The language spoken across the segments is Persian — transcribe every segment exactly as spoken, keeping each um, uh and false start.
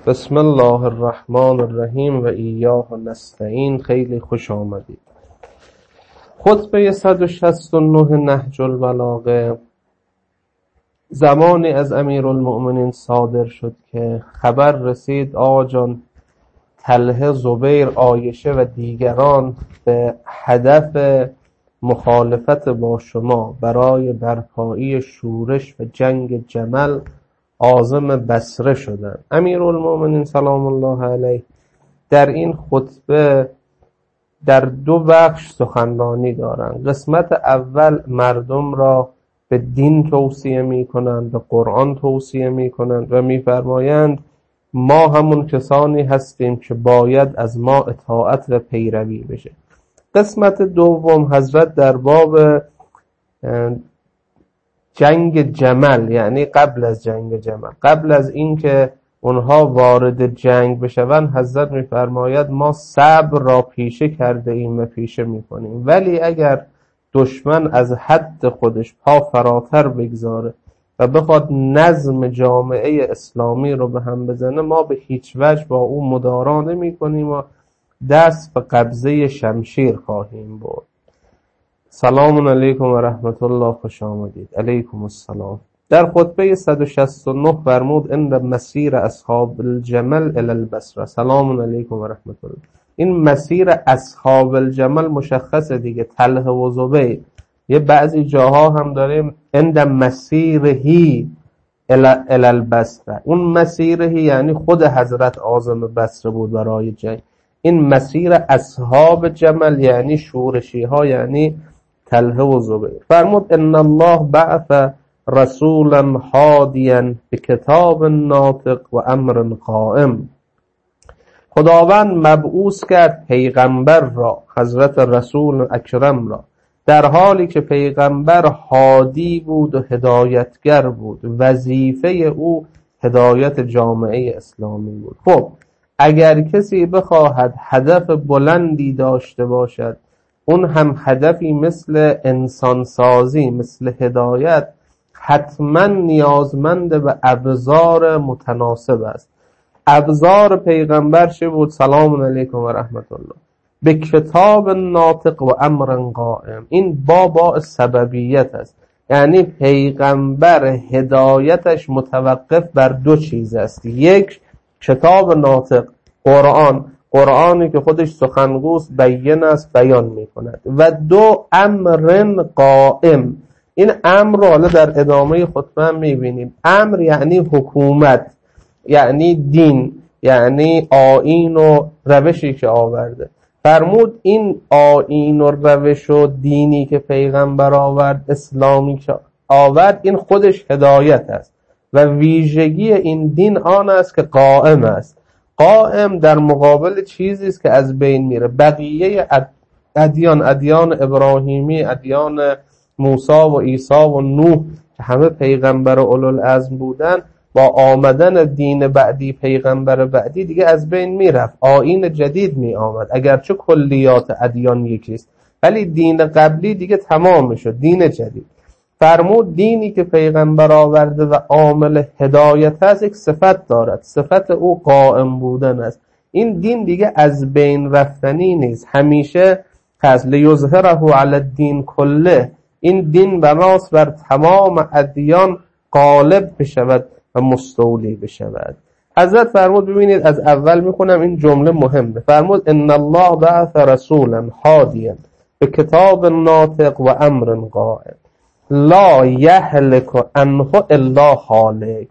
بسم الله الرحمن الرحیم و ایاه نستعین. خیلی خوش آمدید. خطبه صد و شصت و نه نهج البلاغه زمانی از امیرالمؤمنین صادر شد که خبر رسید آقا جان طلحه، زبیر، عایشه و دیگران به هدف مخالفت با شما برای برپایی شورش و جنگ جمل عازم بصره شدن. امیرالمؤمنین سلام الله علیه در این خطبه در دو بخش سخنرانی دارند. قسمت اول مردم را به دین توصیه می کنند، به قرآن توصیه می کنند و می فرمایند ما همون کسانی هستیم که باید از ما اطاعت و پیروی بشه. قسمت دوم حضرت در باب جنگ جمل، یعنی قبل از جنگ جمل، قبل از اینکه اونها وارد جنگ بشوند، حضرت می‌فرماید ما صبر را پیشه کرده ایم و پیشه می‌کنیم، ولی اگر دشمن از حد خودش پا فراتر بگذاره و بخواد نظم جامعه اسلامی رو به هم بزنه، ما به هیچ وجه با او مدارا نمی‌کنیم و دست به قبضه شمشیر خواهیم برد. سلام علیکم و رحمت الله، خوش آمدید. علیکم السلام. در خطبه صد و شصت و نه فرمود ان مسیر اصحاب الجمل الی البصره. سلام علیکم و رحمت الله. این مسیر اصحاب الجمل مشخصه دیگه، طلحه و زبیر. یه بعضی جاها هم داریم اند مسیرهی الی البصره. اون مسیرهی یعنی خود حضرت عازم بصره بود برای جنگ. این مسیر اصحاب جمل یعنی شورشی ها، یعنی طلحه و زبیر. فرمود ان الله بعث رسولا هادیا بکتاب ناطق و امر قائم. خداوند مبعوث کرد پیغمبر را، حضرت رسول اکرم را، در حالی که پیغمبر هادی بود و هدایتگر بود. وظیفه او هدایت جامعه اسلامی بود. خب اگر کسی بخواهد هدف بلندی داشته باشد، اون هم هدفی مثل انسانسازی، مثل هدایت، حتما نیازمند به ابزار متناسب است. ابزار پیغمبر چه بود؟ سلام علیکم و رحمت الله. به کتاب ناطق و امر قائم. این با با سببیت است، یعنی پیغمبر هدایتش متوقف بر دو چیز است. یک، کتاب ناطق، قرآن، قرآنی که خودش سخنگوست، بیان است، بیان می کند. و دو، امر قائم. این امر رو حالا در ادامه خطبه هم می بینیم. امر یعنی حکومت، یعنی دین، یعنی آیین و روشی که آورده. فرمود این آیین و روش و دینی که پیغمبر آورد، اسلامی که آورد، این خودش هدایت است و ویژگی این دین آن است که قائم است. قائم در مقابل چیزی است که از بین میره. بقیه ادیان، ادیان ابراهیمی، ادیان موسی و عیسی و نوح که همه پیغمبر اولوالعزم بودن، با آمدن دین بعدی، پیغمبر بعدی، دیگه از بین میرفت. آیین جدید می آمد، اگرچه کلیات ادیان یکیست، ولی دین قبلی دیگه تمام میشد، دین جدید. فرمود دینی که پیغمبر آورده و عامل هدایت است، یک صفت دارد، صفت او قائم بودن است. این دین دیگه از بین رفتنی نیست، همیشه هست. لیظهره علی الدین کله. این دین بناس بر تمام ادیان غالب بشود و مستولی بشود. حضرت فرمود، ببینید از اول میخونم، این جمله مهمه. فرمود ان الله بعث رسولا هادیا به کتاب ناطق و امر قائم لا یهلک عنه الا هالک.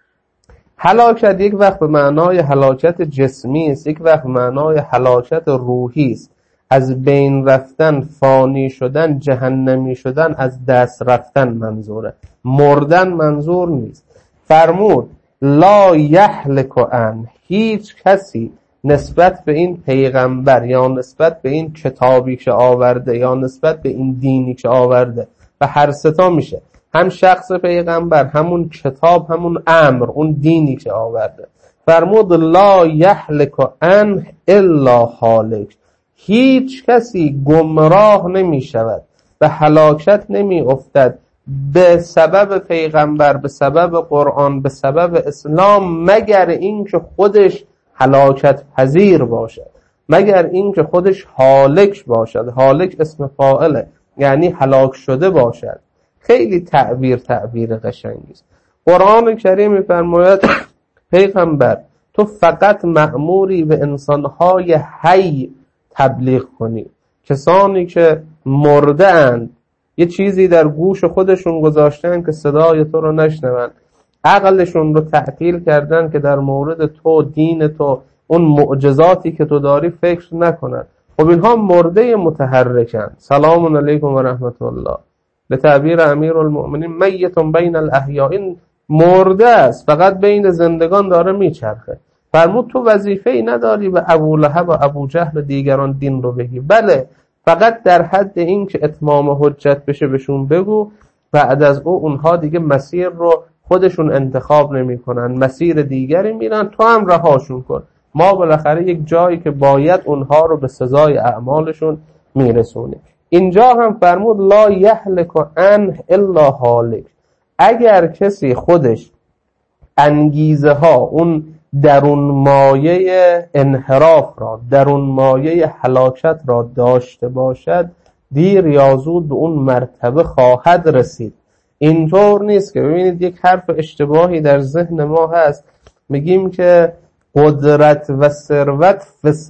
هلاکت یک وقت به معنای هلاکت جسمی است، یک وقت به معنای هلاکت روحی است. از بین رفتن، فانی شدن، جهنمی شدن، از دست رفتن منظوره، مردن منظور نیست. فرمود لا یهلک عنه، هیچ کسی نسبت به این پیغمبر یا نسبت به این کتابی که آورده یا نسبت به این دینی که آورده، و هر ستا میشه، هم شخص پیغمبر، همون کتاب، همون امر، اون دینی که آورده. فرمود لا یهلک عنه الا هالک، هیچ کسی گمراه نمی شود و هلاکت نمی افتد به سبب پیغمبر، به سبب قرآن، به سبب اسلام، مگر اینکه خودش هلاکت پذیر باشد، مگر اینکه خودش هالک باشد. هالک اسم فاعله، یعنی هلاک شده باشد. خیلی تعبیر تعبیر قشنگی است. قرآن کریم می‌فرماید پیغمبر تو فقط مأموری به انسان‌های حی تبلیغ کنی، کسانی که مرده اند، یه چیزی در گوش خودشون گذاشتن که صدای تو رو نشنون، عقلشون رو تعطیل کردن که در مورد تو، دین تو، اون معجزاتی که تو داری فکر نکنن. خب اینها مرده متحرکن. سلام علیکم و رحمت الله. به تعبیر امیرالمؤمنین میت بین الاحیاء، این مرده است، فقط بین زندگان داره میچرخه. فرمود تو وظیفه‌ای نداری به ابولهب و ابو جهل و دیگران دین رو بگی. بله، فقط در حد این که اتمام حجت بشه بهشون بگو. بعد از او اونها دیگه مسیر رو خودشون انتخاب نمی کنن، مسیر دیگری میرن، تو هم رهاشون کن. ما بالاخره یک جایی که باید اونها رو به سزای اعمالشون میرسونیم. اینجا هم فرمود لا یهلک عنه الا هالک. اگر کسی خودش انگیزه ها، اون درون مایه انحراف را، درون مایه هلاکت را داشته باشد، دیر یا زود به اون مرتبه خواهد رسید. اینطور نیست که ببینید یک حرف اشتباهی در ذهن ما هست، میگیم که قدرت و ثروت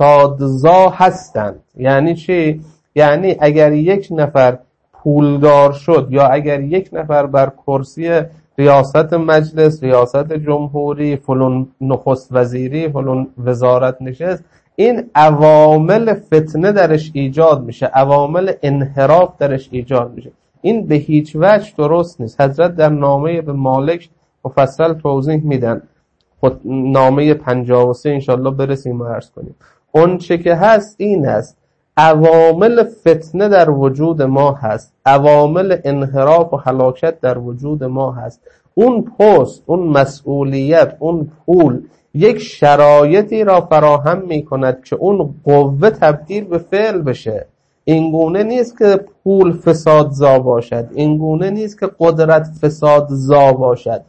فسادزا هستند. یعنی چی؟ یعنی اگر یک نفر پولدار شد یا اگر یک نفر بر کرسی ریاست مجلس، ریاست جمهوری، فلان نخست وزیری، فلان وزارت نشست، این عوامل فتنه درش ایجاد میشه، عوامل انحراف درش ایجاد میشه. این به هیچ وجه درست نیست. حضرت در نامه به مالک مفصل توضیح میدن. خود نامه پنجاه و سه انشالله برسیم و عرض کنیم. اون چه که هست این است، عوامل فتنه در وجود ما هست، عوامل انحراف و هلاکت در وجود ما هست. اون پست، اون مسئولیت، اون پول یک شرایطی را فراهم می کند که اون قوه تبدیل به فعل بشه. اینگونه نیست که پول فسادزا باشد، اینگونه نیست که قدرت فسادزا باشد.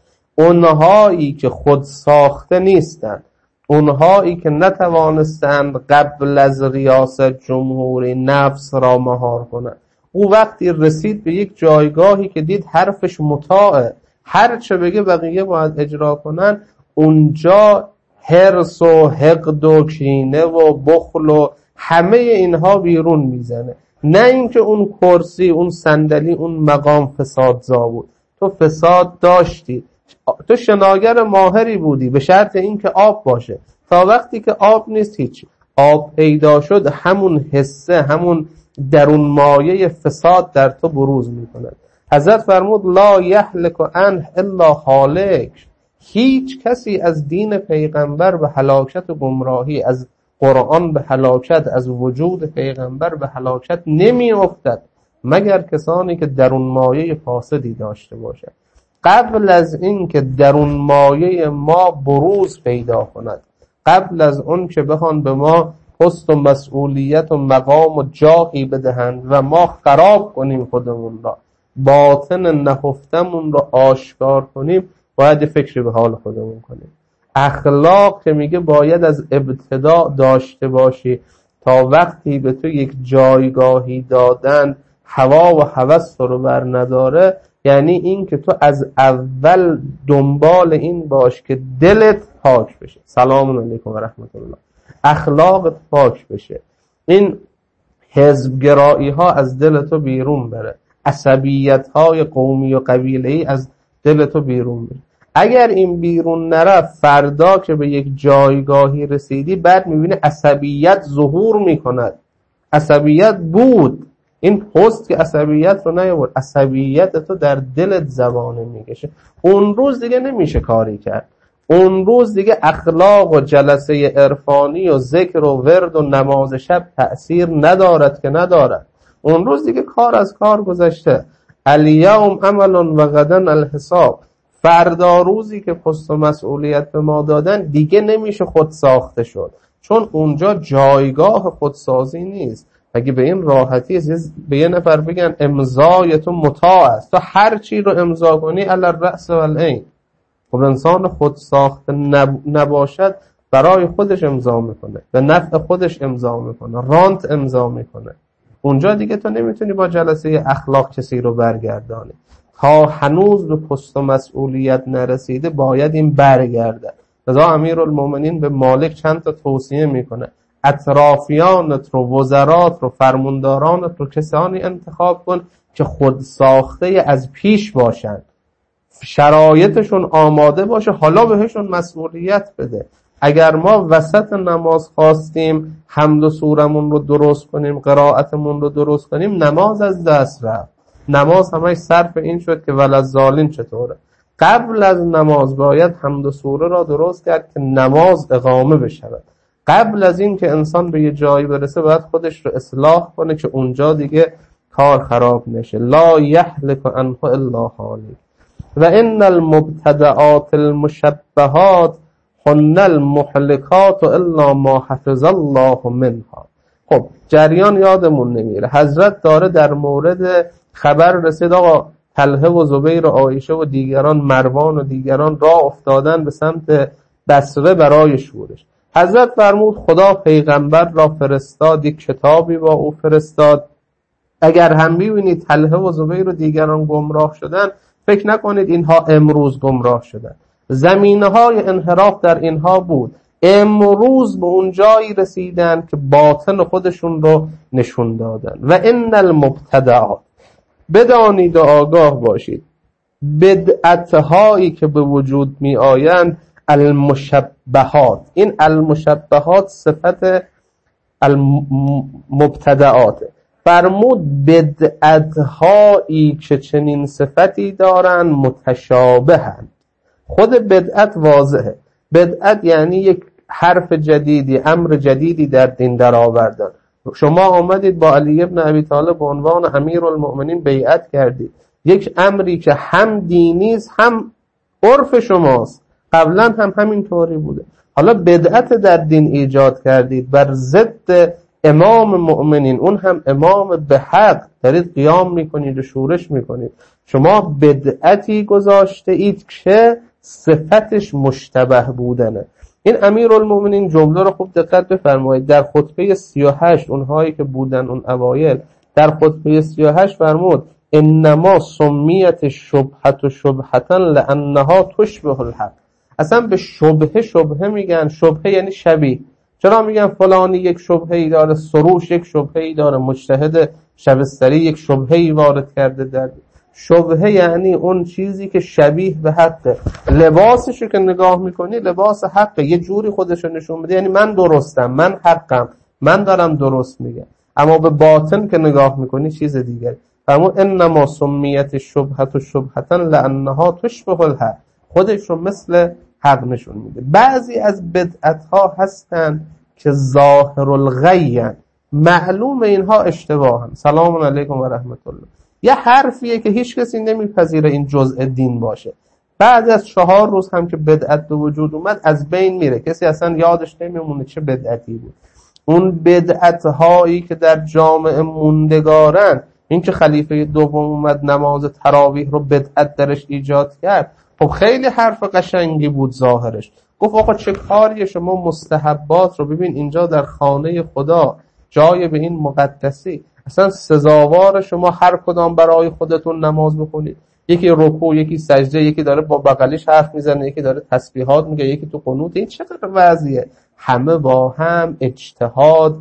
اونهایی که خود ساخته نیستند، اونهایی که نتوانستند قبل از ریاست جمهوری نفس را مهار کنند، او وقتی رسید به یک جایگاهی که دید حرفش مطاعه، هر چه بگه بقیه باید اجرا کنن، اونجا حرص و حقد و کینه و بخل و همه اینها بیرون میزنه. نه اینکه اون کرسی، اون صندلی، اون مقام فسادزا بود. تو فساد داشتی، تو شناگر ماهری بودی، به شرط اینکه آب باشه. تا وقتی که آب نیست هیچ. آب پیدا شد، همون حسه، همون درون مایه فساد در تو بروز میکند. حضرت فرمود لا یهلک عنه الا هالک. هیچ کسی از دین پیغمبر به هلاکت و گمراهی، از قرآن به هلاکت، از وجود پیغمبر به هلاکت نمی افتد مگر کسانی که درون مایه فاسدی داشته باشد. قبل از این که درون مایه ما بروز پیدا کند، قبل از اون که بخوان به ما پست و مسئولیت و مقام و جاهی بدهند و ما خراب کنیم خودمون را، باطن نهفتمون را آشکار کنیم، باید فکری به حال خودمون کنیم. اخلاق که میگه باید از ابتدا داشته باشی تا وقتی به تو یک جایگاهی دادن هوا و هوس رو بر نداره، یعنی این که تو از اول دنبال این باش که دلت پاک بشه. سلام علیکم و رحمت الله. اخلاقت پاک بشه، این حزبگرایی ها از دل تو بیرون بره، عصبیت های قومی و قبیله‌ای از دل تو بیرون بره. اگر این بیرون نره، فردا که به یک جایگاهی رسیدی بعد میبینی عصبیت ظهور میکند. عصبیت بود، این پست که عصبیت رو نیاورد، عصبیت تو در دلت زبانه میکشه. اون روز دیگه نمیشه کاری کرد. اون روز دیگه اخلاق و جلسه عرفانی و ذکر و ورد و نماز شب تأثیر ندارد که ندارد. اون روز دیگه کار از کار گذشته. الیوم عمل و غدن الحساب. فردا روزی که پست و مسئولیت به ما دادن دیگه نمیشه خود ساخته شد، چون اونجا جایگاه خودسازی نیست. اگه به این راحتی به یه نفر بگن امضای تو مطاع است، تو هر چی رو امضا کنی علی الرأس و العین. خب انسان خود ساخته نب... نباشد، برای خودش امضا میکنه، به نفع خودش امضا میکنه، رانت امضا میکنه. اونجا دیگه تو نمیتونی با جلسه اخلاق کسی رو برگردانی. تا هنوز به پست و مسئولیت نرسیده باید این برگرده. لذا امیرالمومنین به مالک چند تا توصیه میکنه: اطرافیانت رو، وزرات رو، فرماندارانت رو کسانی انتخاب کن که خود ساخته از پیش باشن، شرایطشون آماده باشه، حالا بهشون مسئولیت بده. اگر ما وسط نماز خواستیم حمد و سورمون رو درست کنیم، قرائتمون رو درست کنیم، نماز از دست رفت. نماز همش صرف این شد که وللضالین چطوره. قبل از نماز باید حمد و سوره را درست کرد که نماز اقامه بشود. قبل از این که انسان به یه جایی برسه باید خودش رو اصلاح کنه که اونجا دیگه کار خراب نشه. لا یهلک عنه الا هالک و ان المبتدعات المشبهات هن المهلکات الا ما حفظ الله منها. خب جریان یادمون نمیره. حضرت داره در مورد خبر رسید آقا طلحه و زبیر و عایشه و دیگران، مروان و دیگران راه افتادن به سمت بصره برای شورش. حضرت فرمود خدا پیغمبر را فرستاد، یک کتابی با او فرستاد. اگر هم ببینید طلحه و زبیر و دیگران گمراه شدن، فکر نکنید اینها امروز گمراه شدن. زمینه های انحراف در اینها بود. امروز به اون جایی رسیدن که باطن خودشون رو نشون دادن. و ان المبتدعات، بدانید و آگاه باشید بدعتهایی که به وجود می آیند المشبهات. این المشبهات صفت المبتدعات. فرمود بدعتهایی که چنین صفتی دارن متشابهند. خود بدعت واضحه. بدعت یعنی یک حرف جدیدی، امر جدیدی در دین در آوردن. شما آمدید با علی ابن ابی طالب به عنوان امیرالمؤمنین بیعت کردید، یک امری که هم دینی است هم عرف شماست، قبلا هم همین طوری بوده، حالا بدعت در دین ایجاد کردید بر ضد امام مؤمنین، اون هم امام به حق، دارید قیام میکنید و شورش میکنید. شما بدعتی گذاشته اید که صفتش مشتبه بودنه. این امیرالمومنین جمله رو خوب دقت بفرمایید. در خطبه سی و هشت اونهایی که بودن اون اوایل، در خطبه سی و هشت فرمود انما سمیت شبهت و شبهتن لانها تشبه الحق. اصلا به شبهه شبهه میگن. شبهه یعنی شبیه. چرا میگن فلانی یک شبهه‌ای داره؟ سروش یک شبهه‌ای داره، مجتهد شبستری یک شبهه‌ای وارد کرده در دین. شبهه یعنی اون چیزی که شبیه به حقه. لباسشو که نگاه میکنی لباس حقه، یه جوری خودشو نشون بده، یعنی من درستم، من حقم، من دارم درست میگم. اما به باطن که نگاه میکنی چیز دیگری. فرمود انما سمیت شبهت و شبهتن لانها تشبه الحق، خودش رو مثل حق نشون میده. بعضی از بدعت ها هستن که ظاهر الغیّن، معلوم اینها اشتباهن. سلام علیکم و رحمت الله. یه حرفیه که هیچ کسی نمیپذیره این جزء دین باشه. بعد از چهار روز هم که بدعت به وجود اومد از بین میره، کسی اصلا یادش نمیمونه چه بدعتی بود. اون بدعت هایی که در جامعه موندگارن، این که خلیفه دوم اومد نماز تراویح رو بدعت درش ایجاد کرد، خب خیلی حرف قشنگی بود ظاهرش. گفت آقا چه کاریه، شما مستحبات رو ببین اینجا در خانه خدا جای به این مقدسی، اصلا سزاوار شما هر کدام برای خودتون نماز بخونید. یکی رکوع، یکی سجده، یکی داره با بغلیش حرف میزنه، یکی داره تسبیحات میگه، یکی تو قنوت. این چقدر وضعیه؟ همه با هم اجتهاد،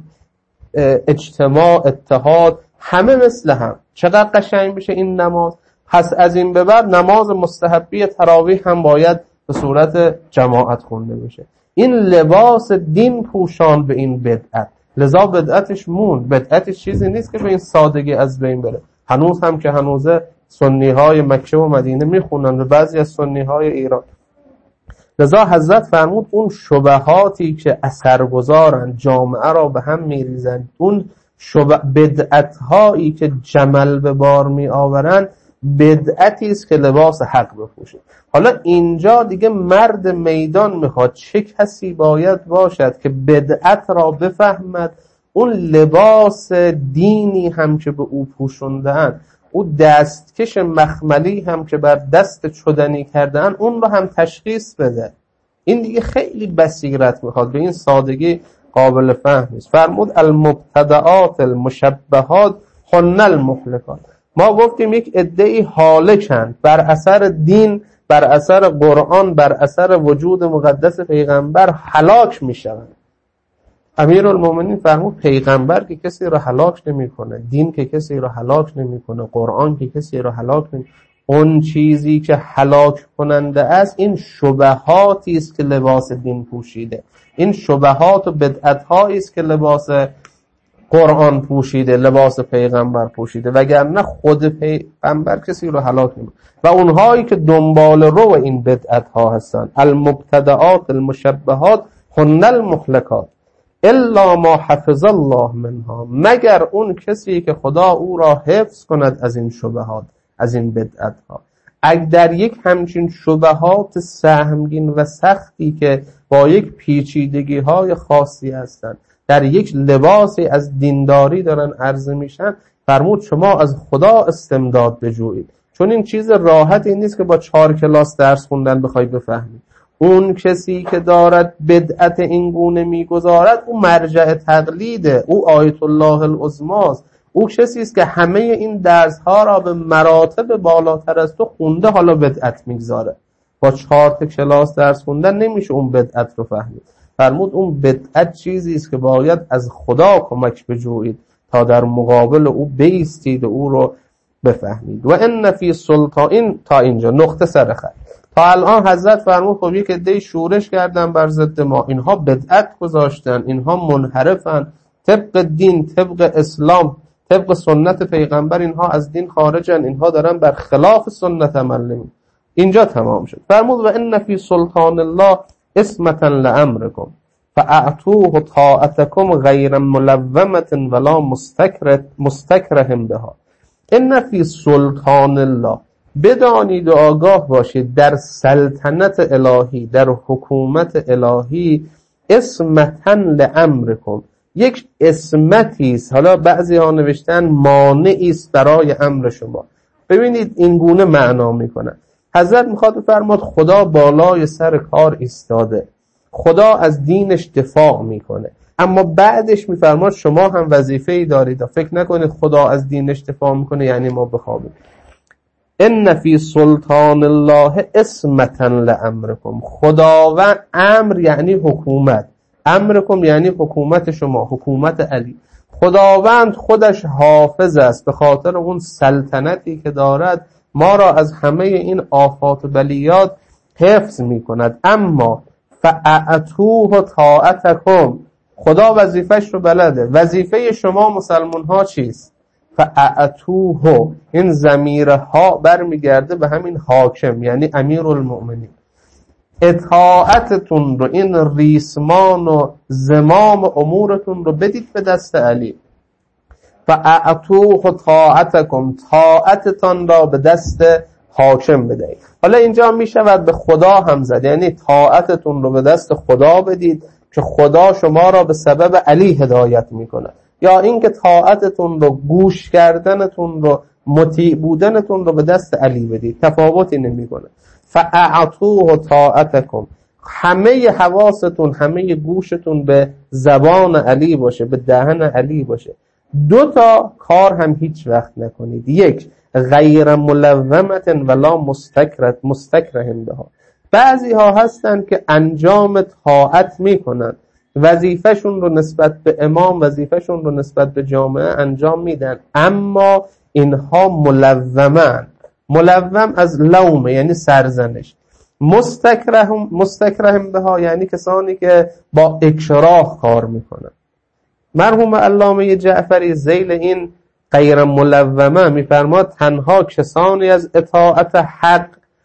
اجتماع، اتحاد، همه مثل هم. چقدر قشنگ میشه این نماز. پس از این به بعد نماز مستحبی تراویح هم باید به صورت جماعت خونده بشه. این لباس دین پوشان به این بدعت، لذا بدعتش موند. بدعتش چیزی نیست که به این سادگی از بین بره. هنوز هم که هنوزه سنی های مکه و مدینه میخونن و بعضی از سنی های ایران. لذا حضرت فرمود اون شبهاتی که اثرگذارن، جامعه را به هم میریزن، اون شبه بدعت هایی که جمل به بار می آورن، بدعتی است که لباس حق بپوشه. حالا اینجا دیگه مرد میدان میخواد چه کسی باید باشد که بدعت را بفهمد، اون لباس دینی هم که به او پوشوندن، او دستکش مخملی هم که بر دست چدنی کردن، اون رو هم تشخیص بده. این دیگه خیلی بصیرت میخواد، به این سادگی قابل فهم نیست. فرمود المبتدعات المشبهات هن المهلکات. ما گفتیم یک عده‌ای هالکن بر اثر دین، بر اثر قرآن، بر اثر وجود مقدس پیغمبر هلاک میشن. امیرالمومنین فرمود پیغمبر که کسی رو هلاک نمیکنه، دین که کسی رو هلاک نمیکنه، قرآن که کسی رو هلاک نمیکنه. اون چیزی که هلاک کننده است این شبهاتی است که لباس دین پوشیده، این شبهات و بدعت‌هایی است که لباس قرآن پوشیده، لباس پیغمبر پوشیده، وگرنه خود پیغمبر کسی رو هلاک نمیکنه. و اونهایی که دنبال رو این بدعت‌ها هستن، المبتدعات المشبهات هن المهلکات الا ما حفظ الله منها، مگر اون کسی که خدا او را حفظ کند از این شبهات، از این بدعت‌ها. اگر در یک همچین شبهات سهمگین و سختی که با یک پیچیدگی‌های خاصی هستند، در یک لباسی از دینداری دارن عرضه میشن، فرمود شما از خدا استمداد بجویید، چون این چیز راحتی نیست که با چهار کلاس درس خوندن بخوای بفهمی. اون کسی که دارد بدعت این گونه میگذارد او مرجع تقلیده، او آیت الله العظماست، او کسی است که همه این درس‌ها را به مراتب بالاتر از تو خونده، حالا بدعت میگذاره. با چهار تا کلاس درس خوندن نمیشه اون بدعت رو فهمید. فرمود اون بدعت چیزی است که باید از خدا کمک بجویید تا در مقابل او بایستید و او رو بفهمید. و ان فی سلطان، این تا اینجا نقطه سر خط. تا الان حضرت فرمود خب یک عده شورش کردن بر ضد ما، اینها بدعت گذاشتن، اینها منحرفن، طبق دین، طبق اسلام، طبق سنت پیغمبر اینها از دین خارجن، اینها دارن بر خلاف سنت عمل نمی. اینجا تمام شد. فرمود و ان فی سلطان الله اسمتا لامرکم فاعطوه طاعتکم غیر ملومه ولا مستکره مستکره بها. ان فی سلطان الله، بدانید و آگاه باشید در سلطنت الهی، در حکومت الهی، اسمتا لامرکم، یک اسمتی است، حالا بعضی ها نوشتن مانعی است برای امر شما. ببینید این گونه معنا میکنه. حضرت میخواد بفرماد خدا بالای سر کار ایستاده، خدا از دینش دفاع میکنه، اما بعدش میفرماد شما هم وظیفه‌ای دارید. فکر نکنید خدا از دینش دفاع میکنه یعنی ما بخوابیم. ان فی سلطان الله اسمتا لامرکم، خداوند، امر یعنی حکومت، امرکم یعنی حکومت شما، حکومت علی. خداوند خودش حافظ است، به خاطر اون سلطنتی که دارد ما را از همه این آفات و بلیات حفظ می کند. اما فاعطوه طاعتکم، خدا وظیفش رو بلده. وظیفه شما مسلمان ها چیست؟ فاعطوه، این ضمیر ها برمیگرده به همین حاکم یعنی امیرالمؤمنین. اطاعتتون رو، این ریسمان و زمام امورتون رو بدید به دست علی. فاعطوه طاعتکم، طاعتتان را به دست حاکم بدهید. حالا اینجا می شود به خدا هم زد، یعنی طاعتتون رو به دست خدا بدید که خدا شما را به سبب علی هدایت میکنه، یا اینکه طاعتتون رو، گوش کردنتون رو، مطیع بودنتون رو به دست علی بدید، تفاوتی نمیکنه. فاعطوه طاعتکم، همه حواستون، همه گوشتون به زبان علی باشه، به دهن علی باشه. دو تا کار هم هیچ وقت نکنید. یک، غیر ملومت ولا مستکرت مستکرهم بها. بعضی ها هستن که انجام طاعت میکنن، وظیفهشون رو نسبت به امام، وظیفهشون رو نسبت به جامعه انجام میدن، اما اینها ملومن. ملوم از لومه یعنی سرزنش. مستکرهم مستکرهم بها یعنی کسانی که با اکراه کار میکنن. مرحوم علامه جعفری ذیل این غیر ملومه میفرماد تنها کسانی از اطاعت حق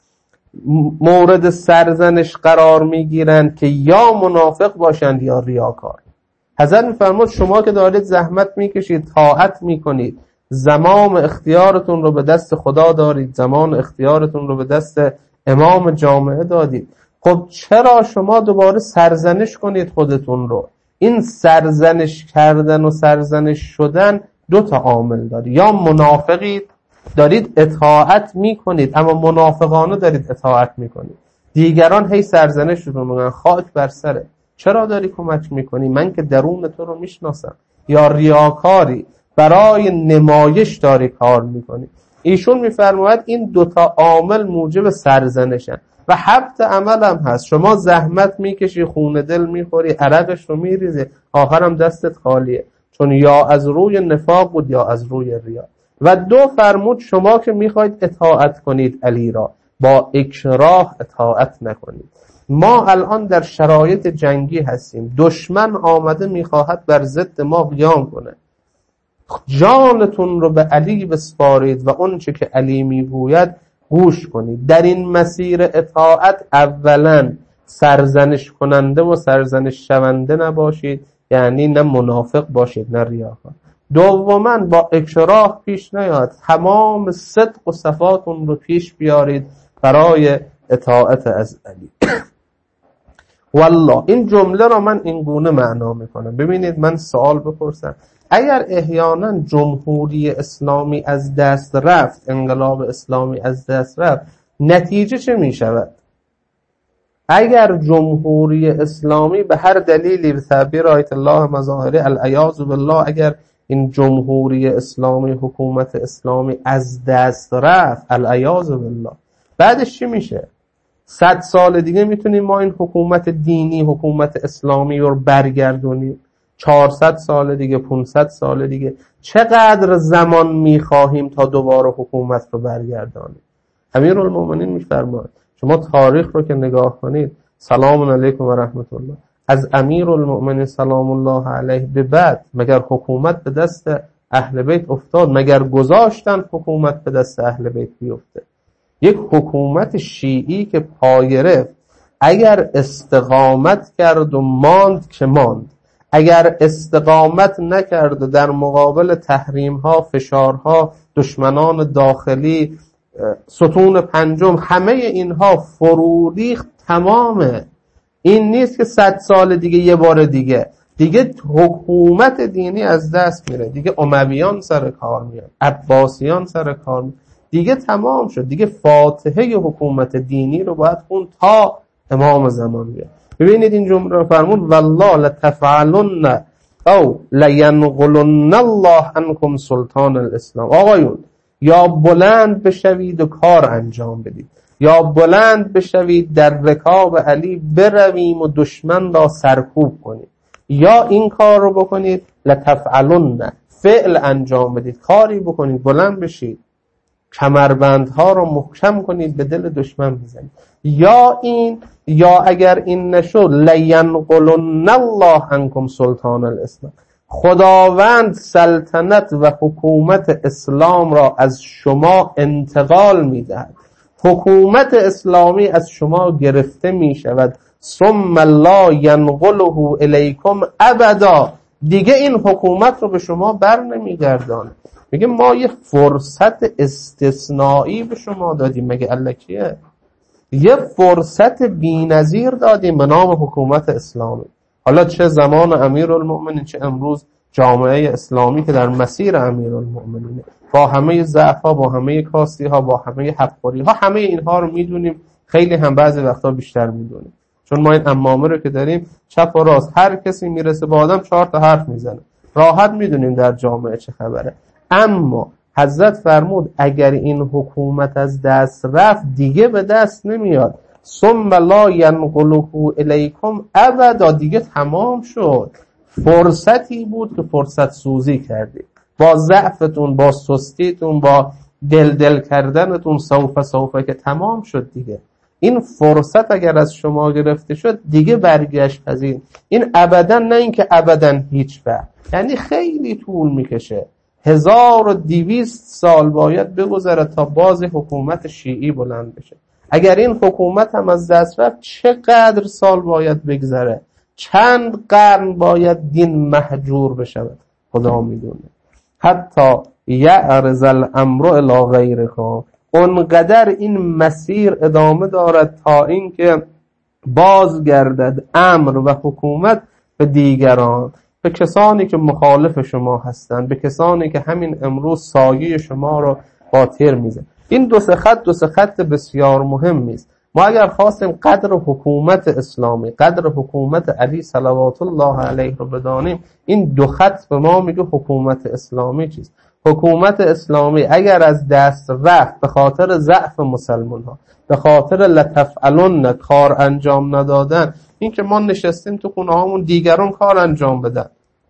مورد سرزنش قرار میگیرند که یا منافق باشند یا ریاکار. حضرت میفرماد شما که دارید زحمت میکشید، طاعت میکنید، زمام اختیارتون رو به دست خدا دارید، زمان اختیارتون رو به دست امام جامعه دادید، خب چرا شما دوباره سرزنش کنید خودتون رو؟ این سرزنش کردن و سرزنش شدن دو تا عامل داره. یا منافقید دارید اطاعت میکنید اما منافقانه دارید اطاعت میکنید، دیگران هی سرزنشتون میکنن خاک بر سره، چرا داری کمک میکنی؟ من که درون تو رو میشناسم. یا ریاکاری، برای نمایش داری کار میکنی. ایشون میفرماید این دوتا عامل موجب سرزنشن و حبط عمل هم هست. شما زحمت میکشی، خون دل میخوری، عرقش رو میریزی، آخرم دستت خالیه، چون یا از روی نفاق بود یا از روی ریا. و دو فرمود شما که میخواید اطاعت کنید علی را، با اکراه اطاعت نکنید. ما الان در شرایط جنگی هستیم، دشمن آمده میخواهد بر ضد ما قیام کنه، جانتون رو به علی بسپارید و اون چه که علی میگوید گوش کنید. در این مسیر اطاعت اولا سرزنش کننده و سرزنش شونده نباشید، یعنی نه منافق باشید نه ریاکار. دوما با اکراه پیش نیاد، تمام صدق و صفاتون رو پیش بیارید برای اطاعت از علی. والله این جمله رو من این گونه معنا میکنم. ببینید من سوال بپرسم، اگر احیانا جمهوری اسلامی از دست رفت، انقلاب اسلامی از دست رفت، نتیجه چه میشود؟ اگر جمهوری اسلامی به هر دلیلی به تعبیر آیت الله مظاهره العیاذ بالله، اگر این جمهوری اسلامی حکومت اسلامی از دست رفت العیاذ بالله، بعدش چی میشه؟ صد سال دیگه میتونیم ما این حکومت دینی، حکومت اسلامی رو برگردونیم؟ چهارصد سال دیگه، پانصد سال دیگه؟ چقدر زمان میخواهیم تا دوباره حکومت رو برگردانیم؟ امیرالمومنین میفرماید شما تاریخ رو که نگاه کنید، سلام علیکم و رحمت الله، از امیرالمومنین سلام الله علیه به بعد مگر حکومت به دست اهل بیت افتاد؟ مگر گذاشتن حکومت به دست اهل بیت بیفته؟ یک حکومت شیعی که پا گرفت، اگر استقامت کرد و ماند که ماند، اگر استقامت نکرد و در مقابل تحریم ها، فشارها، دشمنان داخلی، ستون پنجم، همه اینها فرو ریخت، تمامه. این نیست که صد سال دیگه یه بار دیگه دیگه حکومت دینی از دست میره، دیگه امویان سر کار میاد، عباسیان سر کار میاد، دیگه تمام شد. دیگه فاتحه حکومت دینی رو باید خون تا امام زمان بیاد. ببینید این جمله رو فرمون والله لتفعلن او لینقلن الله عنکم سلطان الاسلام. آقایون یا بلند بشوید و کار انجام بدید، یا بلند بشوید در رکاب علی برویم و دشمن را سرکوب کنید، یا این کار رو بکنید لتفعلن، فعل انجام بدید، کاری بکنید، بلند بشید، کمربندها رو محکم کنید، به دل دشمن بزنید. یا این، یا اگر این نشد لینقلن الله عنکم سلطان الاسلام، خداوند سلطنت و حکومت اسلام را از شما انتقال میدهد، حکومت اسلامی از شما گرفته می شود، ثم لا ینقله الیکم ابدا، دیگه این حکومت رو به شما بر نمیگردانه. میگه ما یه فرصت استثنایی به شما دادیم، مگه الکیه؟ یه فرصت بی‌نظیر دادیم به نام حکومت اسلامی. حالا چه زمان امیرالمؤمنین، چه امروز جامعه اسلامی که در مسیر امیرالمؤمنینه، با همه ضعف‌ها، با همه کاستی‌ها، با همه حق‌خوری‌ها، همه اینها رو میدونیم، خیلی هم بعضی وقتا بیشتر میدونیم، چون ما این امامه رو که داریم چپ و راست، هر کسی میرسه با آدم چهار تا حرف میزنه، راحت میدونیم در جامعه چه خبره. اما حضرت فرمود اگر این حکومت از دست رفت دیگه به دست نمیاد، ثم لا ینقله الیکم ابدا، دیگه تمام شد. فرصتی بود که فرصت سوزی کردید، با ضعفتون، با سستیتون، با دل دل کردنتون، سوف سوف که تمام شد دیگه. این فرصت اگر از شما گرفته شد دیگه برگشت پذیر. این ابدا، نه این که ابدا هیچ وقت، یعنی خیلی طول میکشه، هزار و دویست سال باید بگذره تا باز حکومت شیعی بلند بشه. اگر این حکومت هم از دست رفت چقدر سال باید بگذره، چند قرن باید دین محجور بشود، خدا میدونه. حتی یعرض الامر الی غیرکم، اونقدر این مسیر ادامه دارد تا اینکه بازگردد امر و حکومت به دیگران، به کسانی که مخالف شما هستند، به کسانی که همین امروز سایه شما رو باطل میزن. این دو سه خط دو سه خط بسیار مهمی است. ما اگر خواستیم قدر حکومت اسلامی، قدر حکومت علی صلوات الله علیه رو بدانیم، این دو خط به ما میگه حکومت اسلامی چیست. حکومت اسلامی اگر از دست رفت به خاطر ضعف مسلمان ها، به خاطر لتفعلن کار انجام ندادن، این که ما نشستیم تو خونه هامون دیگران کار انجام بدن.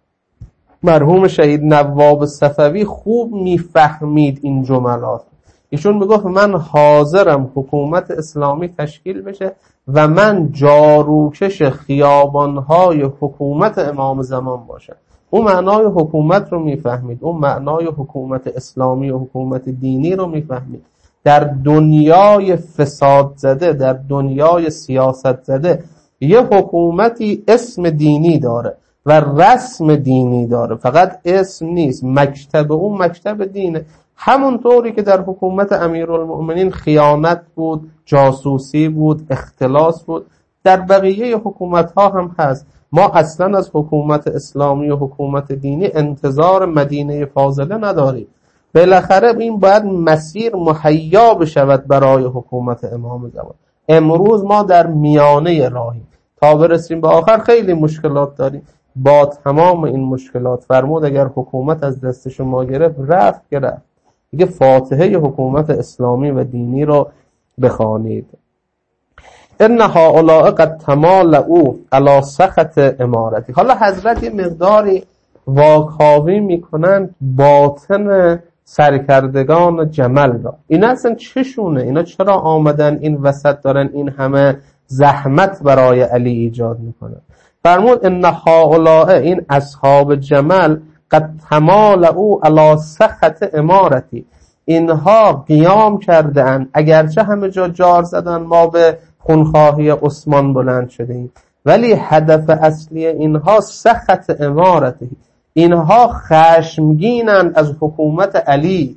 مرحوم شهید نواب صفوی خوب میفهمید این جملات. ایشون میگفت من حاضرم حکومت اسلامی تشکیل بشه و من جاروکش خیابانهای حکومت امام زمان باشم. اون معنای حکومت رو میفهمید، اون معنای حکومت اسلامی و حکومت دینی رو میفهمید. در دنیای فساد زده، در دنیای سیاست زده، یه حکومتی اسم دینی داره و رسم دینی داره، فقط اسم نیست. مکتب اون مکتب دینه. همونطوری که در حکومت امیرالمؤمنین خیانت بود، جاسوسی بود، اختلاس بود، در بقیه حکومت ها هم هست. ما اصلا از حکومت اسلامی و حکومت دینی انتظار مدینه فاضله نداریم. بالاخره این باید مسیر مهیا بشود برای حکومت امام زمان. امروز ما در میانه راهیم، تا برسیم به آخر خیلی مشکلات داریم. با تمام این مشکلات فرمود اگر حکومت از دست شما گرفت، رفت گرفت دیگه فاتحه حکومت اسلامی و دینی رو بخوانید. ان هؤلاء قد تمالؤوا علی سخط امارتی. حالا حضرت یه مقداری واکاوی میکنن باطن سرکردگان جمل را. اینا اصلا چشونه؟ اینا چرا آمدن این وسط دارن این همه زحمت برای علی ایجاد میکنن؟ فرمود ان هؤلاء، این اصحاب جمل، قد تمالؤوا علی سخط امارتی، اینها قیام کردن، اگرچه همه جا جار زدن ما به خونخواهی عثمان بلند شدیم، ولی هدف اصلی اینها سخط امارتی، اینها خشمگینند از حکومت علی.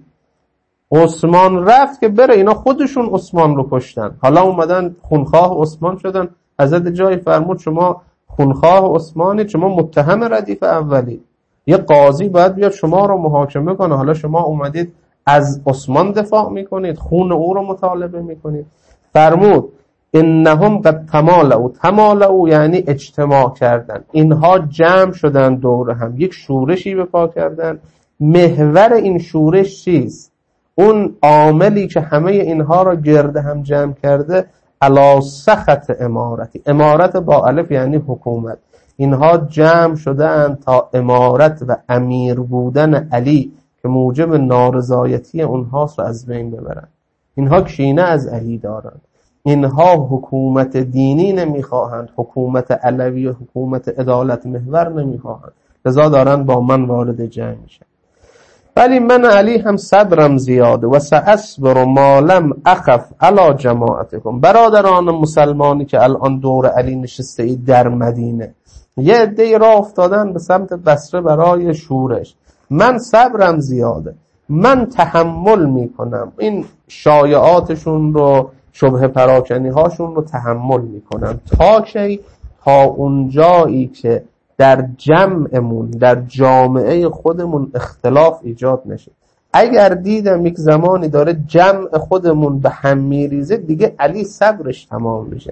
عثمان رفت که بره، اینا خودشون عثمان رو کشتن، حالا اومدن خونخواه عثمان شدن. حضرت جایی فرمود شما خونخواه عثمانی، شما متهم ردیف اولی، یه قاضی باید بیاد شما رو محاکمه کنه، حالا شما اومدید از عثمان دفاع میکنید، خون او رو مطالبه میکنید. فرمود انهم قد تمالؤوا. تمالؤوا یعنی اجتماع کردن، اینها جمع شدن دور هم، یک شورشی به پا کردن. محور این شورش چیست؟ اون عاملی که همه اینها را گرد هم جمع کرده، علی سخط امارتی. امارت با الف یعنی حکومت. اینها جمع شدن تا امارت و امیر بودن علی که موجب نارضایتی اونهاست رو از بین ببرن. اینها کینه از علی دارند، اینها حکومت دینی نمیخواهند، حکومت علوی و حکومت عدالت محور نمیخواهند، لذا دارن با من وارد جنگ میشن. ولی من علی هم صبرم زیاده و سأصبر ما لم اخف علی جماعتکم. برادران مسلمانی که الان دور علی نشسته اید در مدینه، یه عده راه افتادن به سمت بصره برای شورش، من صبرم زیاده، من تحمل میکنم، این شایعاتشون رو، شبه پراکنی هاشون رو تحمل میکنم. تا کی؟ تا اون جایی که در جمعمون، در جامعه خودمون اختلاف ایجاد نشه. اگر دیدم یک زمانی داره جمع خودمون به هم میریزه، دیگه علی صبرش تمام میشه.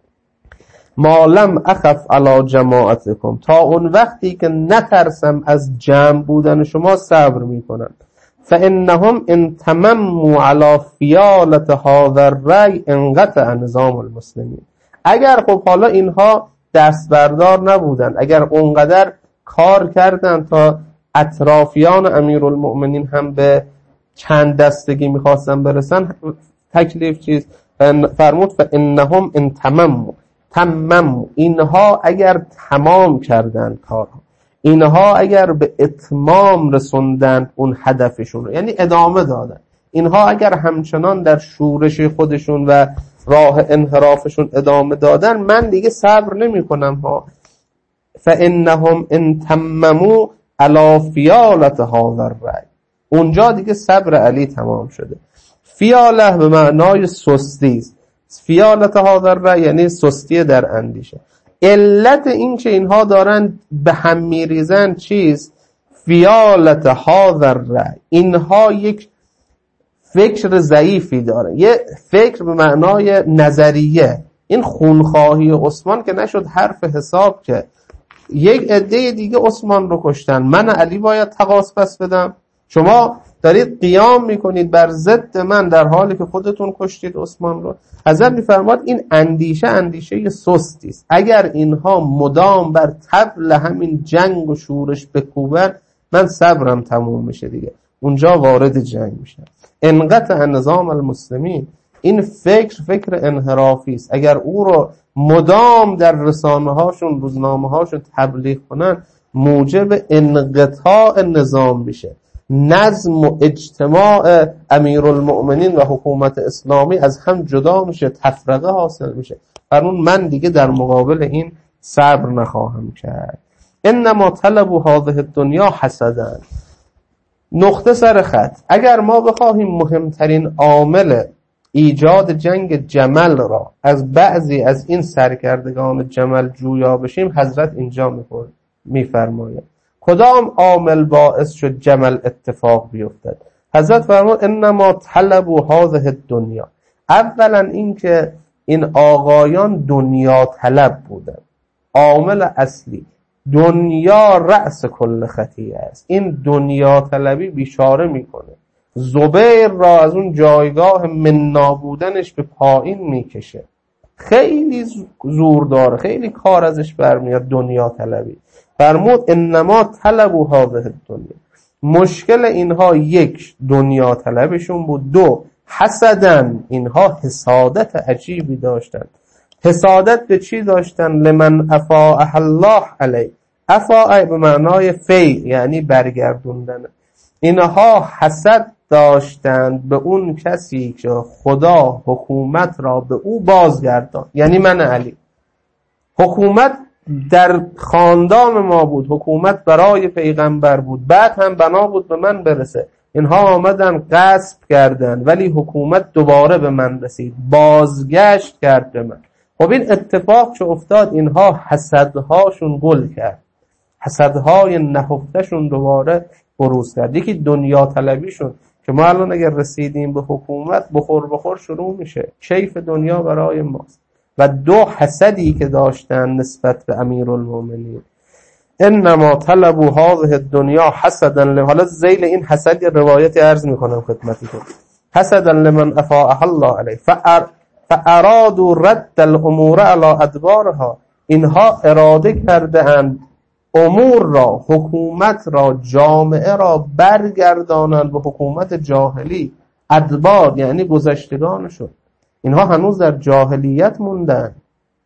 ما لم اخف علی جماعتکم، تا اون وقتی که نترسم از جمع بودن شما صبر میکنم. فانهم ان تمموا علی فیالة هذا الرأی انقطع نظام المسلمین. اگر خب حالا اینها دست بردار نبودن، اگر اونقدر کار کردن تا اطرافیان امیرالمؤمنین هم به چند دستگی میخواستن برسن، تکلیف چیز؟ فرمود فانهم ان تمموا، تمم، اینها اگر تمام کردن کارها، اینها اگر به اتمام رسوندن اون هدفشون رو، یعنی ادامه دادن، اینها اگر همچنان در شورش خودشون و راه انحرافشون ادامه دادن، من دیگه صبر نمی کنم ها. فانهم ان تمموا علی فیالة هذا الرأی، اونجا دیگه صبر علی تمام شده. فیاله به معنای سستی است. فیالة هذا الرأی یعنی سستی در اندیشه. علت این که اینها دارن به هم میریزن چیست؟ فیالت هذا الرأی، اینها یک فکر ضعیفی داره، یه فکر به معنای نظریه. این خونخواهی عثمان که نشد حرف حساب، که یک عده دیگه عثمان رو کشتن، من علی باید تقاص پس بدم؟ شما دارید قیام میکنید بر ضد من در حالی که خودتون کشتید عثمان رو. حضرت میفرماد این اندیشه اندیشه سستی است. اگر اینها مدام بر طبل همین جنگ و شورش بکوبن، من صبرم تموم میشه دیگه، اونجا وارد جنگ میشن. انقطع نظام المسلمین، این فکر فکر انحرافی است. اگر او رو مدام در رسانه هاشون روزنامه هاشون تبلیغ کنن، موجب انقطاع نظام میشه. نظم و اجتماع امیرالمؤمنین و حکومت اسلامی از هم جدا میشه، تفرقه حاصل میشه. فرمون من دیگه در مقابل این صبر نخواهم کرد. انما طلبوا هذه الدنیا حسدا. نقطه سر خط، اگر ما بخواهیم مهمترین عامل ایجاد جنگ جمل را از بعضی از این سرکردگان جمل جویا بشیم، حضرت اینجا میفرماید کدام عامل باعث شد جمل اتفاق بیفتد؟ حضرت فرمود انما طلبوا هذه الدنیا. اولا این که این آقایان دنیا طلب بودند، عامل اصلی. دنیا رأس کل خطیه است. این دنیا طلبی بیچاره میکنه، زبیر را از اون جایگاه مننا بودنش به پایین میکشه. خیلی زور داره، خیلی کار ازش برمیاد دنیا طلبی. فرمود انما طلبوا هذه الدنیا. مشکل اینها یک، دنیا طلبشون بود. دو، حسدن، اینها حسادت عجیبی داشتن. حسادت به چی داشتن؟ لمن افاء الله علیه. افاء به معنای فی، یعنی برگردوندن. اینها حسد داشتند به اون کسی که خدا حکومت را به او بازگرداند، یعنی من علی. حکومت در خاندان ما بود، حکومت برای پیغمبر بود، بعد هم بنا بود به من برسه. اینها آمدن غصب کردن، ولی حکومت دوباره به من رسید، بازگشت کرد به من. خب این اتفاق چه افتاد؟ اینها حسدهاشون گل کرد، حسدهای نهفتشون دوباره بروز کرد. یکی دنیا طلبیشون که ما الان اگر رسیدیم به حکومت، بخور بخور شروع میشه، کیف دنیا برای ماست. و دو، حسدی که داشتن نسبت به امیرالمؤمنین. انما طلبوا هذه الدنیا حسدا. حالا ذیل این حسد روایتی عرض میکنم خدمتتون. حسدا لمن افاء الله علیه فارادوا رد الامور علی ادبارها. اینها اراده کرده اند امور را، حکومت را، جامعه را برگردانند به حکومت جاهلی. ادبار یعنی گذشتگانشون. اینها هنوز در جاهلیت موندن،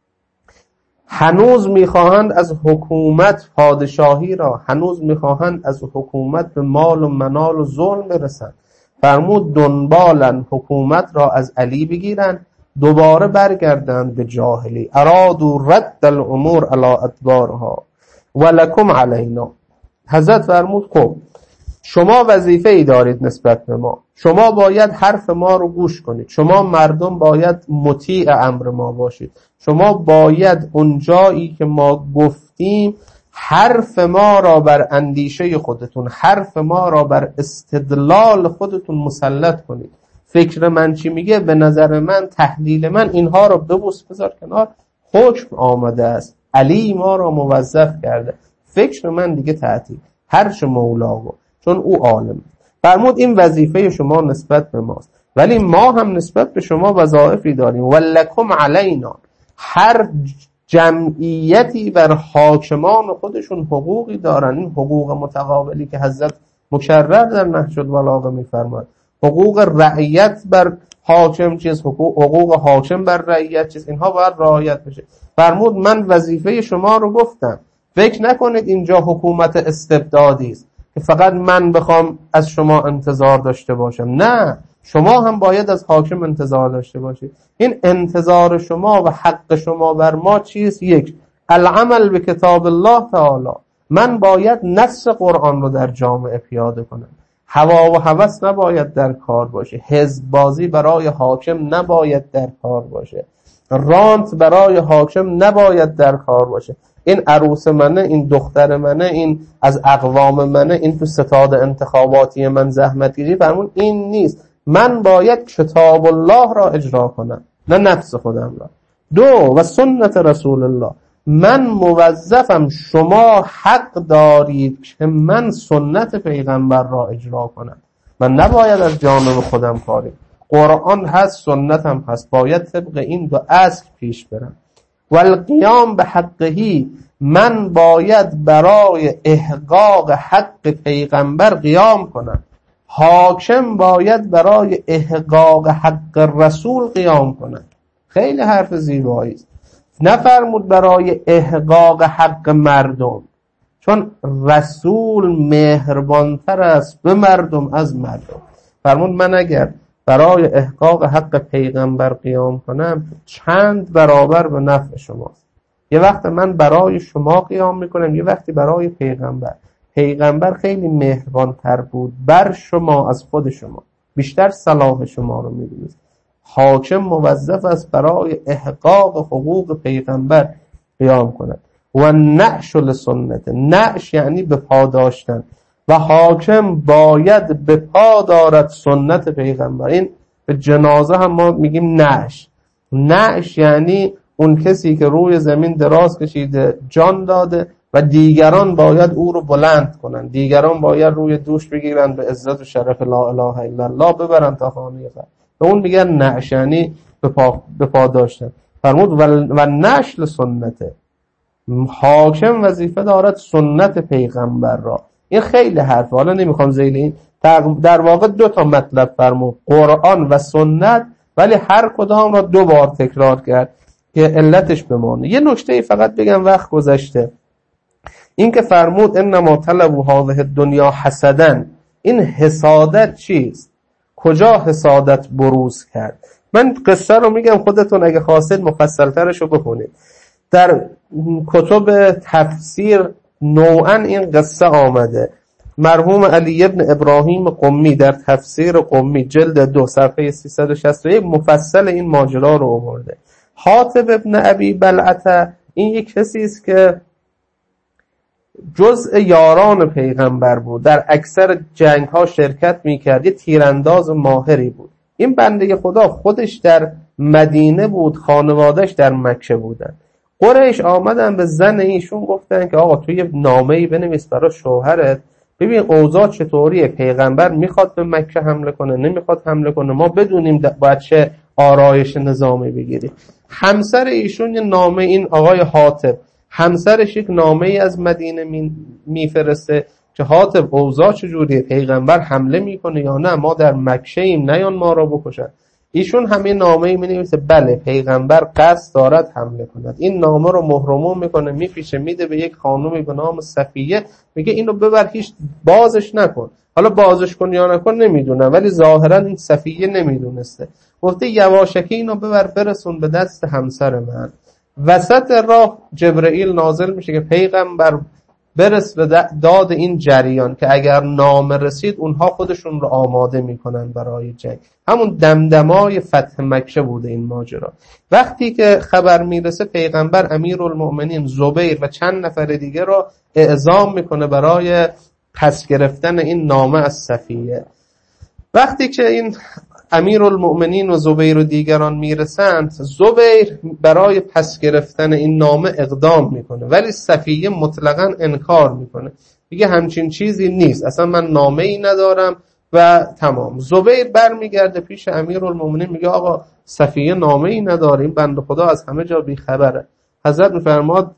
هنوز میخواهند از حکومت پادشاهی را، هنوز میخواهند از حکومت به مال و منال و ظلم برسند. فرمود دنبالن حکومت را از علی بگیرن، دوباره برگردند به جاهلی. ارادوا رد الامور علی ادبارها ولکم علینا. حضرت فرمود خب شما وظیفه ای دارید نسبت به ما، شما باید حرف ما رو گوش کنید، شما مردم باید مطیع امر ما باشید، شما باید اون جایی که ما گفتیم حرف ما را بر اندیشه خودتون، حرف ما را بر استدلال خودتون مسلط کنید. فکر من چی میگه، به نظر من، تحلیل من، اینها رو ببوس بذار کنار، حکم آمده است، علی ما را موظف کرده، فکر من دیگه تعطیل، هرچه مولاو، چون او عالم. فرمود این وظیفه شما نسبت به ماست، ولی ما هم نسبت به شما وظایفی داریم. ولکم علینا. هر جمعیتی بر حاکمان خودشون حقوقی دارن. این حقوق متقابلی که حضرت مکرر در نهج البلاغه میفرماد، حقوق رعیت بر حاکم چیز، حقوق, حقوق حاکم بر رعیت چیز، اینها باید رعایت بشه. فرمود من وظیفه شما رو گفتم، فکر نکنید اینجا حکومت استبدادی است که فقط من بخوام از شما انتظار داشته باشم. نه، شما هم باید از حاکم انتظار داشته باشید. این انتظار شما و حق شما بر ما چیست؟ یک، العمل به کتاب الله تعالی. من باید نص قرآن رو در جامعه پیاده کنم. هوا و هوس نباید در کار باشه، حزب بازی برای حاکم نباید در کار باشه. رانت برای حاکم نباید در کار باشه. این عروس منه، این دختر منه، این از اقوام منه، این تو ستاد انتخاباتی من زحمت کشیده. فرمون این نیست. من باید کتاب الله را اجرا کنم، نه نفس خودم را. دو و سنت رسول الله، من موظفم، شما حق دارید که من سنت پیغمبر را اجرا کنم. من نباید از جانب خودم کاری. قرآن هست، سنت هم هست، باید طبق این دو اصل پیش برم. والقیام به حقهی، من باید برای احقاق حق پیغمبر قیام کنم. حاکم باید برای احقاق حق رسول قیام کنم. خیلی حرف زیبایی است. نفرمود برای احقاق حق مردم، چون رسول مهربانتر است به مردم از مردم. فرمود من اگر برای احقاق حق پیغمبر قیام کنم چند برابر به نفع شماست. یه وقت من برای شما قیام میکنم، یه وقتی برای پیغمبر. پیغمبر خیلی مهربانتر بود بر شما از خود شما، بیشتر صلاح شما رو میدونست. حاکم موظف است برای احقاق حقوق پیغمبر قیام کند. و نعش لسنت، نعش یعنی به پا داشتن، و حاکم باید به پا دارد سنت پیغمبر. این به جنازه هم ما میگیم نعش. نعش یعنی اون کسی که روی زمین دراز کشیده جان داده و دیگران باید او رو بلند کنن، دیگران باید روی دوش بگیرن به عزت و شرف لا اله الا الله ببرن تا خانه قبر. به اون میگن نعش، یعنی به پا, به پا داشتن. فرمود و نعش لسنته، حاکم وظیفه دارد سنت پیغمبر را. این خیلی حرف، حالا نمیخوام زیل این. در واقع دو تا مطلب فرمود، قرآن و سنت، ولی هر کدام را دو بار تکرار کرد که علتش بمانه. یه نکته فقط بگم وقت گذشته. این که فرمود انما طلبوا هذه الدنیا حسدا، این حسادت چیست؟ کجا حسادت بروز کرد؟ من قصه رو میگم، خودتون اگه خواستید مفصل‌ترش رو بخونید. در کتب تفسیر نوعا این قصه آمده. مرحوم علی ابن ابراهیم قمی در تفسیر قمی جلد دو صفحه سیصد و شصت و یک مفصل این ماجرا رو آورده. حاطب ابن ابی بلعته، این یک کسی است که جزء یاران پیغمبر بود، در اکثر جنگ ها شرکت میکرد، یه تیرانداز ماهری بود. این بنده خدا خودش در مدینه بود، خانوادهش در مکه بودن. قریش آمدن به زن ایشون گفتن که آقا تو یه نامه‌ای بنویس برای شوهرت، ببین اوضاع چطوریه، پیغمبر میخواد به مکه حمله کنه نمیخواد حمله کنه، ما بدونیم باید چه آرایش نظامی بگیری. همسر ایشون یه نامه، این آقای حاطب همسرش یک نامه ای از مدینه میفرسته که حاطب اوضاع چجوریه، پیغمبر حمله میکنه یا نه، ما در مکه ایم نیان ما را بکشن. ایشون همین نامه ای مینویسه بله پیغمبر قصد دارد حمله کند. این نامه رو مهرموم میکنه میفیشه میده به یک خانومی به نام صفیه، میگه اینو ببر هیچ بازش نکن. حالا بازش کن یا نکن نمیدونم، ولی ظاهرا این صفیه نمیدونسته. گفته یواشکی اینو ببر برسون به دست همسر من. وسط راه جبرئیل نازل میشه که پیغمبر برس به داد این جریان که اگر نامه رسید اونها خودشون رو آماده میکنن برای جنگ. همون دمدمای فتح مکه بوده این ماجرا. وقتی که خبر میرسه پیغمبر امیرالمؤمنین زبیر و چند نفر دیگه رو اعزام میکنه برای پس گرفتن این نامه از صفیه. وقتی که این امیرالمؤمنین و زبیر و دیگران میرسند، زبیر برای پس گرفتن این نامه اقدام میکنه، ولی صفیه مطلقاً انکار میکنه، میگه همچین چیزی نیست، اصلا من نامه ای ندارم و تمام. زبیر برمیگرده پیش امیرالمؤمنین میگه آقا صفیه نامه ای نداره، این بنده خدا از همه جا بی خبره. حضرت میفرماد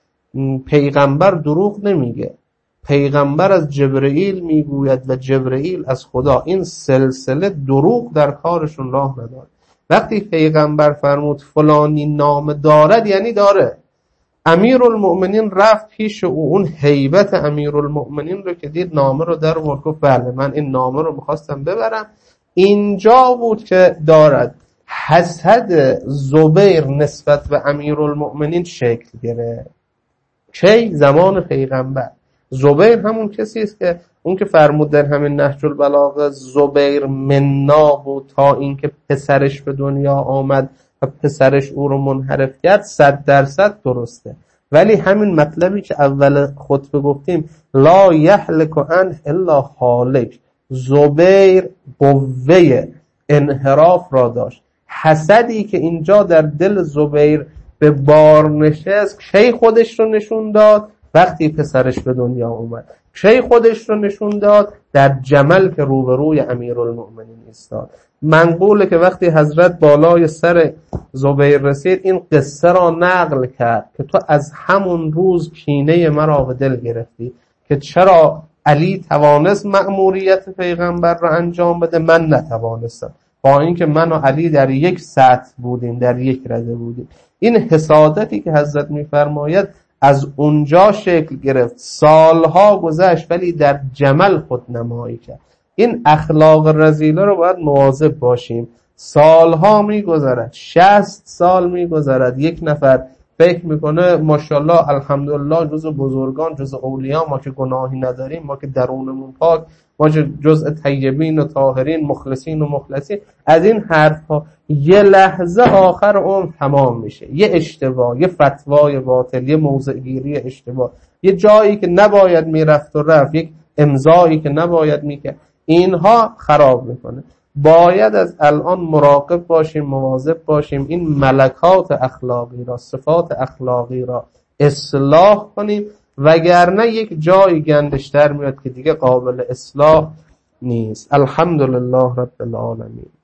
پیغمبر دروغ نمیگه، پیغمبر از جبرئیل میگوید و جبرئیل از خدا. این سلسله دروغ در کارشون راه نداره. وقتی پیغمبر فرمود فلانی نام دارد یعنی داره. امیرالمؤمنین رفت پیش او، اون هیبت امیرالمؤمنین رو که دید نامه رو در آورد، گفت بله من این نامه رو میخواستم ببرم. اینجا بود که دارد حسد زبیر نسبت به امیرالمؤمنین شکل گرفت. چه زمان پیغمبر. زبیر همون کسی است که اون که فرمود در همین نهج البلاغه زبیر منا بود تا اینکه پسرش به دنیا آمد و پسرش او رو منحرف کرد صد درصد درسته. ولی همین مطلبی که اول خطبه گفتیم لا یهلک عنه الا هالک، زبیر قوه انحراف را داشت. حسدی که اینجا در دل زبیر به بار نشست کی خودش رو نشون داد؟ وقتی پسرش به دنیا اومد. کی خودش رو نشون داد؟ در جمل که روبروی امیرالمؤمنین ایستاد. منقوله که وقتی حضرت بالای سر زبیر رسید این قصه را نقل کرد که تو از همون روز کینه مرا به دل گرفتی که چرا علی توانست مأموریت پیغمبر را انجام بده من نتوانستم، با اینکه من و علی در یک سطح بودیم، در یک رده بودیم. این حسادتی که حضرت میفرماید از اونجا شکل گرفت، سالها گذشت ولی در جمل خود نمایی کرد. این اخلاق رذیله رو باید مواظب باشیم. سالها میگذرد، شصت سال میگذرد، یک نفر فکر میکنه ماشاءالله الحمدلله جز بزرگان، جز اولیاء، ما که گناهی نداریم، ما که درونمون پاک، ما جزء طیبین و طاهرین مخلصین و مخلصین. از این حرفها یه لحظه آخر عمر تمام میشه. یه اشتباه، یه فتوای باطل، یه موضع گیری اشتباه، یه جایی که نباید میرفت و رفت، یک امضایی که نباید میکرد، اینها خراب میکنه. باید از الان مراقب باشیم، مواظب باشیم، این ملکات اخلاقی را، صفات اخلاقی را اصلاح کنیم، وگرنه یک جایی گندشتر میاد که دیگه قابل اصلاح نیست. الحمدلله رب العالمین.